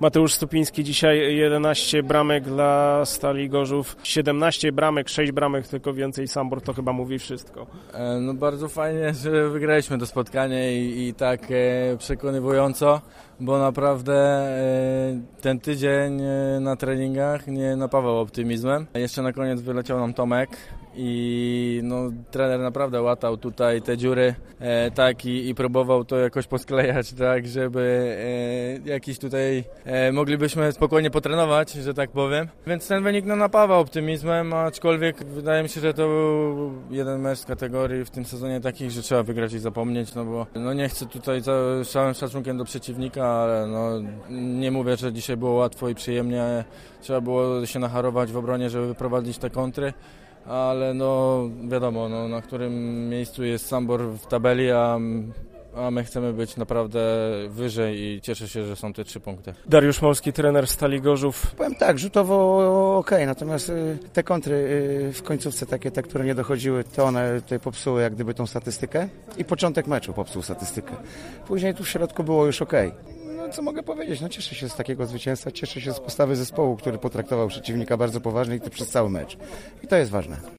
Mateusz Stupiński dzisiaj 11 bramek dla Stali Gorzów, 17 bramek, 6 bramek, tylko więcej Sambor, to chyba mówi wszystko. No bardzo fajnie, że wygraliśmy to spotkanie i tak przekonywująco, bo naprawdę ten tydzień na treningach nie napawał optymizmem. Jeszcze na koniec wyleciał nam Tomek i trener naprawdę łatał tutaj te dziury i próbował to jakoś posklejać, tak, żeby jakiś tutaj moglibyśmy spokojnie potrenować, że tak powiem. Więc ten wynik napawał optymizmem, aczkolwiek wydaje mi się, że to był jeden mecz z kategorii w tym sezonie takich, że trzeba wygrać i zapomnieć, bo nie chcę tutaj z całym szacunkiem do przeciwnika, ale nie mówię, że dzisiaj było łatwo i przyjemnie, trzeba było się nacharować w obronie, żeby wyprowadzić te kontry. Ale wiadomo, na którym miejscu jest Sambor w tabeli, a my chcemy być naprawdę wyżej i cieszę się, że są te 3 punkty. Dariusz Molski, trener Stali Gorzów. Powiem tak, rzutowo okej, natomiast te kontry w końcówce takie, te, które nie dochodziły, to one tutaj popsuły jak gdyby tą statystykę i początek meczu popsuł statystykę. Później tu w środku było już okej. Co mogę powiedzieć? Cieszę się z takiego zwycięstwa, cieszę się z postawy zespołu, który potraktował przeciwnika bardzo poważnie i to przez cały mecz. I to jest ważne.